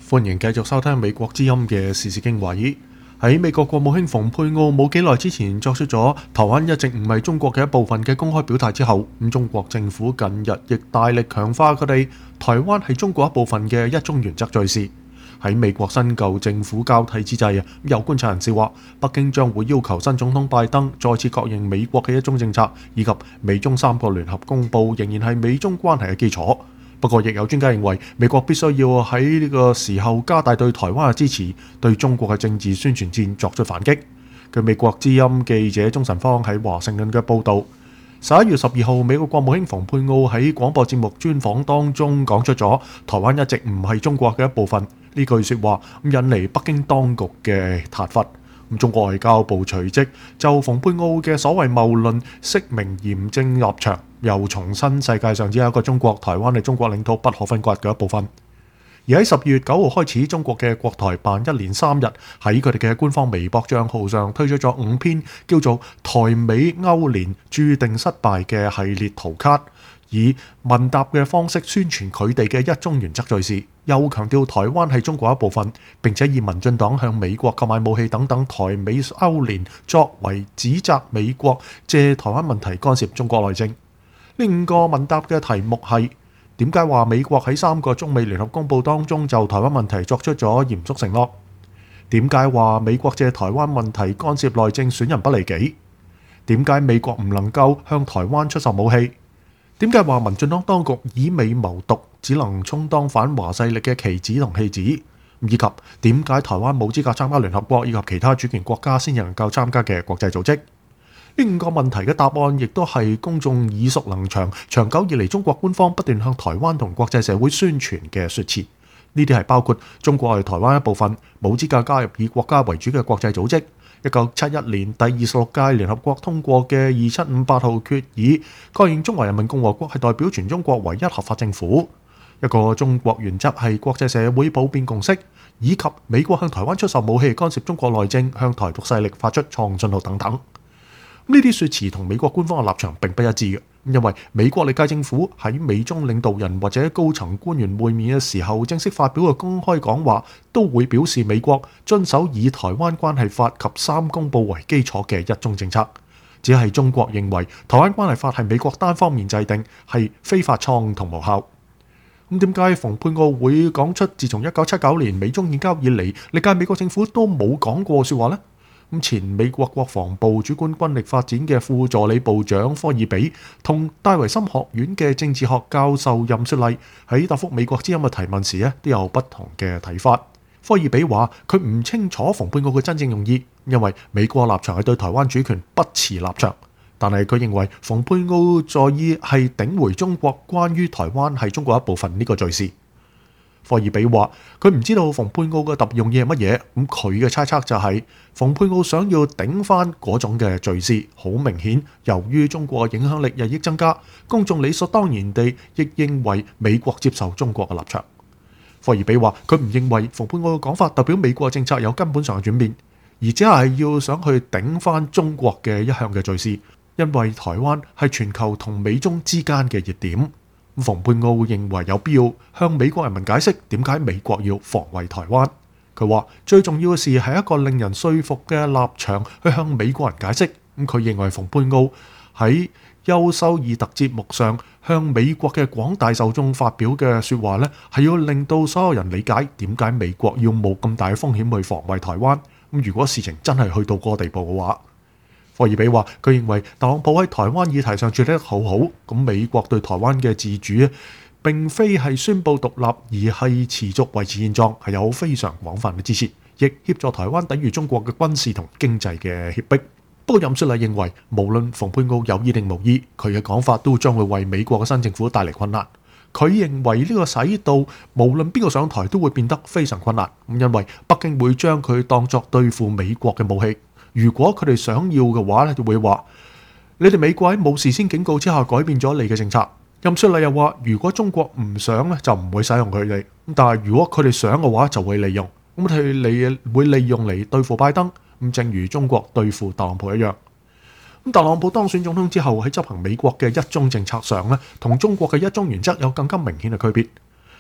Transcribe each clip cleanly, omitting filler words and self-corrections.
歡迎繼續收聽美國之音嘅時事經緯。喺美國國務卿蓬佩奧冇幾耐之前作出咗台灣一直唔係中國嘅一部分嘅公開表態之後，中國政府近日亦大力強化佢哋台灣係中國一部分嘅一中原則敘事。喺美國新舊政府交替之際，有觀察人士話，北京將會要求新總統拜登再次確認美國嘅一中政策，以及美中三個聯合公報仍然係美中關係嘅基礎。不過，亦有專家認為，美國必須要喺呢個時候加大對台灣嘅支持，對中國嘅政治宣傳戰作出反擊。據美國之音記者鍾晨芳喺華盛頓嘅報導，11月12號，美國國務卿蓬佩奧喺廣播節目專訪當中講出咗台灣一直唔係中國嘅一部分呢句説話，引嚟北京當局嘅撻伐。中國外交部隨即就蓬佩奧嘅所謂謬論釋明嚴正立場，又重申世界上只有一個中國，台灣係中國領土不可分割嘅一部分。而喺12月9號開始，中國嘅國台辦一連3日喺佢哋嘅官方微博帳號上推出咗5篇叫做台美勾連注定失敗嘅系列圖卡，以問答嘅方式宣傳佢哋嘅一中原則敘事，又強調台灣係中國一部分，並且以民進黨向美國購買武器等等台美勾連作為指責美國借台灣問題干涉中國內政。呢5個問答嘅題目係：點解話美國喺3個中美聯合公報當中就台灣問題作出咗嚴肅承諾？點解話美國借台灣問題干涉內政損人不利己？點解美國唔能夠向台灣出售武器？點解話民進黨當局以美謀獨，只能充當反華勢力嘅棋子同戲子？以及點解台灣冇資格參加聯合國以及其他主權國家先能夠參加嘅國際組織？呢5個問題嘅答案亦都係公眾耳熟能詳，長久以嚟中國官方不斷向台灣同國際社會宣傳嘅說辭。呢啲係包括中國係台灣一部分，冇資格加入以國家為主嘅國際組織。1971年第26屆聯合國通過嘅2758號決議，確認中華人民共和國係代表全中國唯一合法政府。一個中國原則係國際社會普遍共識，以及美國向台灣出售武器干涉中國內政，向台獨勢力發出錯誤信號等等。呢啲說辭同美國官方嘅立場並不一致嘅，因為美國歷屆政府喺美中領導人或者高層官員會面嘅時候，正式發表嘅公開講話都會表示美國遵守以台灣關係法及3公報為基礎嘅一中政策。只係中國認為台灣關係法係美國單方面制定，係非法錯誤同無效。咁點解蓬佩奧會講出自從1979年美中建交以嚟，歷屆美國政府都冇講過説話呢？前美國國防部主管軍力發展嘅副助理部長科爾比同戴維森學院嘅政治學教授任雪麗喺答覆美國之音嘅提問時都有不同嘅睇法。科爾比話佢唔清楚蓬佩奧嘅真正用意，因為美國立場係對台灣主權不持立場，但係佢認為蓬佩奧在意係頂回中國關於台灣係中國一部分呢個敘事。科爾比話佢唔知道蓬佩奧嘅特別用意係乜嘢，咁佢嘅猜測就係蓬佩奧想要頂翻嗰種嘅敘事。好明顯，由於中國嘅影響力日益增加，公眾理所當然地亦認為美國接受中國嘅立場。科爾比話佢唔認為蓬佩奧嘅講法代表美國嘅政策有根本上嘅轉變，而只係要想去頂翻中國嘅一向嘅敘事，因為台灣係全球同美中之間嘅熱點。蓬佩奧認為有必要向美國人民解釋點解美國要防衛台灣。佢話最重要嘅事係一個令人說服嘅立場去向美國人解釋。佢認為蓬佩奧喺優修爾特節目上向美國嘅廣大受眾發表嘅説話呢，係要令到所有人理解點解美國要冒咁大嘅風險去防衛台灣。如果事情真係去到嗰個地步嘅話，科爾比話佢認為特朗普喺台灣議題上處理得好好，咁美國對台灣嘅自主並非係宣布獨立，而係持續維持現狀，係有非常廣泛嘅支持，亦協助台灣抵禦中國嘅軍事同經濟嘅脅迫。不過任雪麗認為，無論蓬佩奧有意定無意，佢嘅講法都將會為美國嘅新政府帶嚟困難。佢認為呢個使到無論邊個上台都會變得非常困難，因為北京會將佢當作對付美國嘅武器。如果佢哋想要嘅話咧，就會話你哋美國喺冇事先警告之下改變咗你嘅政策。任雪麗又話，如果中國唔想咧，就唔會使用佢哋。但係如果佢哋想嘅話，就會利用。咁佢哋會利用嚟對付拜登。咁正如中國對付特朗普一樣。咁特朗普當選總統之後喺執行美國嘅一中政策上咧，同中國嘅一中原則有更加明顯嘅區別。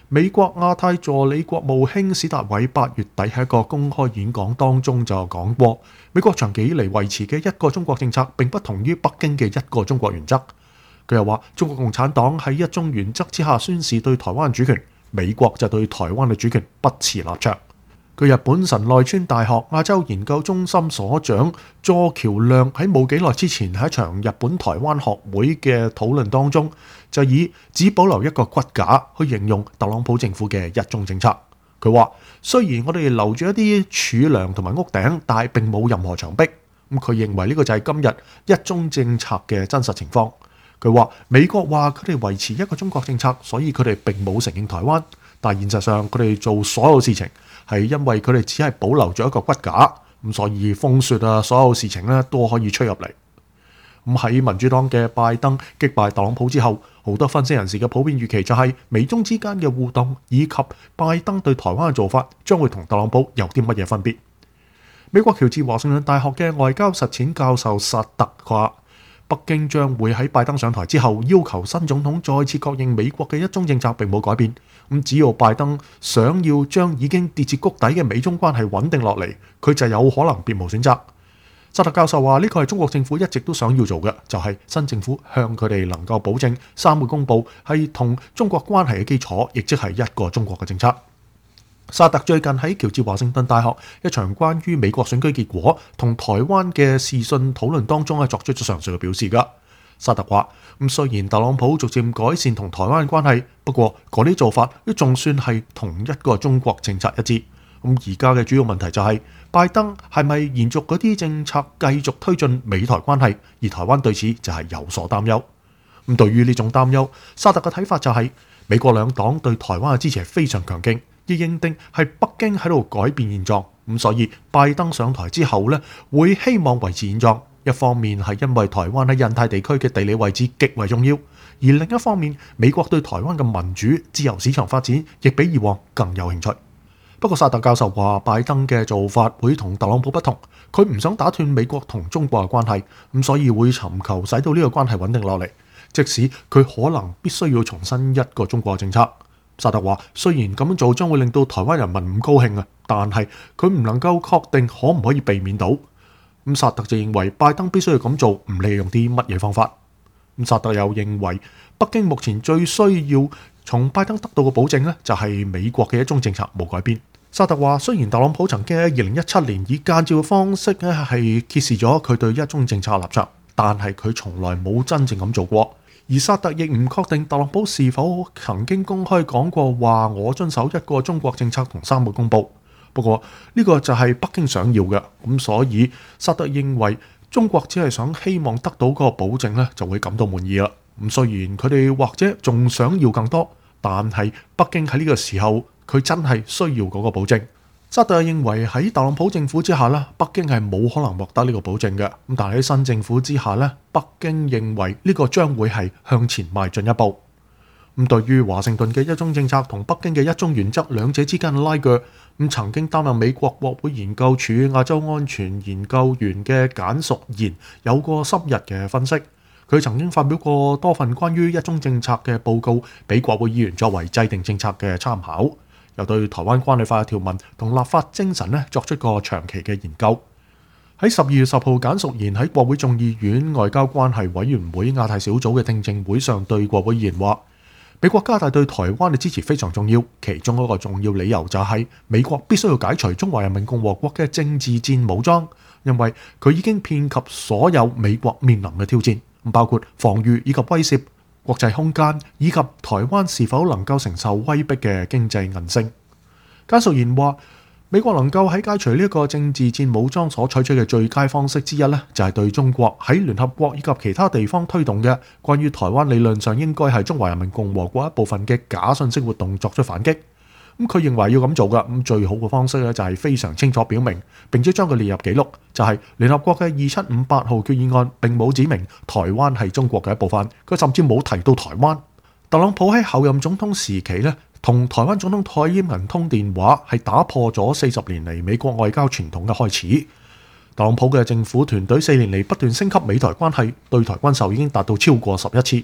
美國亞太助理國務卿史達偉8月底喺一個公開演講當中就講過，美國長期以嚟維持嘅一個中國政策並不同於北京嘅一個中國原則。佢又話，中國共產黨喺一中原則之下宣示對台灣主權，美國就對台灣嘅主權不持立場。據日本神奈川大學亞洲研究中心所長佐橋亮喺冇幾耐之前喺一場日本台灣學會嘅討論當中，就以只保留一個骨架去形容特朗普政府嘅一中政策。佢話，雖然我哋留住一啲儲糧同埋屋頂，但係並冇任何牆壁。佢認為呢個就係今日一中政策嘅真實情況。佢話，美國話佢哋維持一個中國政策，所以佢哋並冇承認台灣，但現實上佢哋做所有事情係因為佢哋只係保留咗一個骨架，所以風雪所有事情都可以吹入嚟。喺民主黨嘅拜登擊敗特朗普之後，好多分析人士嘅普遍預期就係美中之間嘅互動以及拜登對台灣嘅做法將會同特朗普有啲乜嘢分別。美國喬治華盛頓大學嘅外交實踐教授薩特話，北京將會喺拜登上台之後要求新總統再次確認美國嘅一中政策並冇改變。只要拜登想要將已經跌至谷底嘅美中關係穩定落嚟，佢就有可能別無選擇。薩特教授話，呢個係中國政府一直都想要做嘅，就係新政府向佢哋能夠保證三會公報係同中國關係嘅基礎，亦即係一個中國嘅政策。薩特最近喺喬治華盛頓大學一場關於美國選舉結果同台灣嘅視訊討論當中作出咗上述嘅表示㗎。薩特話，雖然特朗普逐漸改善同台灣嘅關係，不過嗰啲做法都仲算係同一個中國政策一致。而家嘅主要問題就係，拜登係咪延續嗰啲政策繼續推進美台關係，而台灣對此就係有所擔憂。對於呢種擔憂，薩特嘅睇法就係，美國兩黨對台灣嘅支持係非常強勁，亦認定係北京喺度改變現狀。所以拜登上台之後會希望維持現狀。一方面係因為台灣喺印太地區嘅地理位置極為重要，而另一方面美國對台灣嘅民主自由市場發展亦比以往更有興趣。不過薩特教授話，拜登嘅做法會同特朗普不同，佢唔想打斷美國同中國嘅關係，所以會尋求使到呢個關係穩定落嚟，即使佢可能必須要重新一個中國嘅政策。薩特話，雖然咁樣做將會令到台灣人民唔高興但係佢唔能夠確定可唔可以避免到。薩特就認為拜登必須要咁做，唔理用啲乜嘢方法。薩特又認為北京目前最需要從拜登得到嘅保證就係美國嘅一中政策冇改變。薩特話，雖然特朗普曾經喺2017年以間接嘅方式係揭示咗佢對一中政策嘅立場，但係佢從來冇真正咁做過。而薩特亦唔確定特朗普是否曾經公開講過話我遵守一個中國政策同三會公報。不過呢個就係北京想要嘅，所以薩特認為中國只係希望得到嗰個保證就會感到滿意啦。雖然佢哋或者仲想要更多，但係北京喺呢個時候佢真係需要嗰個保證。薩特認為喺特朗普政府之下北京係冇可能獲得呢個保證嘅。但係喺新政府之下北京認為呢個將會係向前邁進一步。對於華盛頓嘅一中政策同北京嘅一中原則兩者之間嘅拉鋸，曾經擔任美國國會研究處亞洲安全研究員嘅簡淑賢有過深入嘅分析。佢曾經發表過多份關於一中政策嘅報告俾國會議員作為制定政策嘅參考，又對台灣關係法嘅條文同立法精神作出過長期嘅研究。喺12月10號，簡淑賢喺國會眾議院外交關係委員會亞太小組嘅聽證會上對國會議員話，美國加大對台灣嘅支持非常重要，其中一個重要理由就係美國必須要解除中華人民共和國嘅政治戰武裝，因為佢已經遍及所有美國面臨嘅挑戰，包括防禦以及威懾、國際空間以及台灣是否能夠承受威逼嘅經濟韌性。簡淑賢話，美國能夠喺解除呢個政治戰武裝所採取嘅最佳方式之一就係對中國喺聯合國以及其他地方推動嘅關於台灣理論上應該係中華人民共和國一部分嘅假信息活動作出反擊。佢認為要咁做嘅，最好嘅方式就係非常清楚表明，並且將佢列入記錄，就係聯合國嘅2758號決議案並冇指明台灣係中國嘅一部分，佢甚至冇提到台灣。特朗普喺後任總統時期同台灣總統蔡英文通電話，係打破咗40年嚟美國外交傳統嘅開始。特朗普嘅政府團隊4年嚟不斷升級美台關係，對台軍售已經達到超過11次。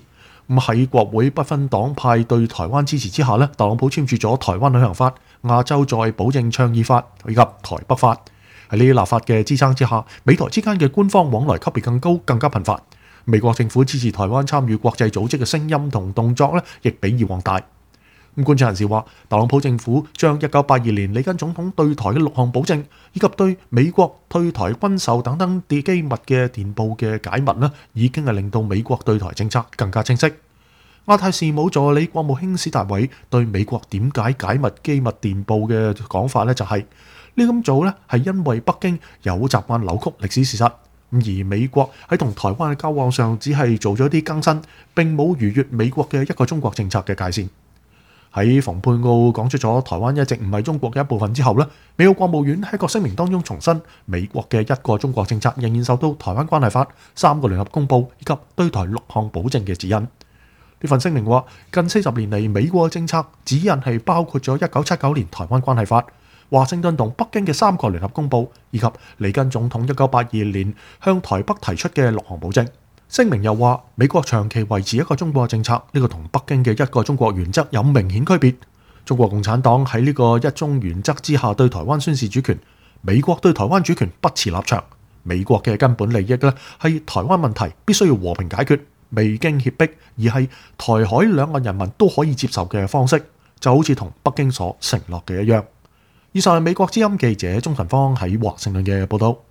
喺國會不分黨派對台灣支持之下咧，特朗普簽署咗《台灣旅行法》、亞洲再保證倡議法以及台北法。喺呢啲立法嘅支撐之下，美台之間嘅官方往來級別更高、更加頻繁。美國政府支持台灣參與國際組織嘅聲音同動作咧，亦比以往大。觀察人士話，特朗普政府將1982年里根總統對台嘅6項保證，以及對美國退台軍售等等機密嘅電報嘅解密呢，已經係令到美國對台政策更加清晰。亞太事務助理國務卿史達偉對美國點解解密機密電報嘅講法呢，就係呢咁做呢係因為北京有習慣扭曲歷史事實，而美國喺同台灣嘅交往上只係做咗啲更新，並冇逾越美國嘅一個中國政策嘅界線。喺蓬佩奧講出咗台灣一直唔係中國嘅一部分之後呢，美國國務院喺個聲明當中重申，美國嘅一個中國政策仍然受到《台灣關係法》、3個聯合公報以及對台6項保證嘅指引。呢份聲明話，近40年嚟，美國嘅政策指引係包括咗1979年《台灣關係法》、華盛頓同北京嘅3個聯合公報，以及里根總統1982年向台北提出嘅6項保證。聲明又話，美國長期維持一個中國政策，呢個同北京嘅一個中國原則有明顯區別。中國共產黨喺呢個一中原則之下對台灣宣示主權，美國對台灣主權不持立場。美國嘅根本利益呢係台灣問題必須要和平解決，未經脅迫，而係台海兩岸人民都可以接受嘅方式，就好似同北京所承諾嘅一樣。以上係美國之音記者鍾騰芳喺華盛頓嘅報道。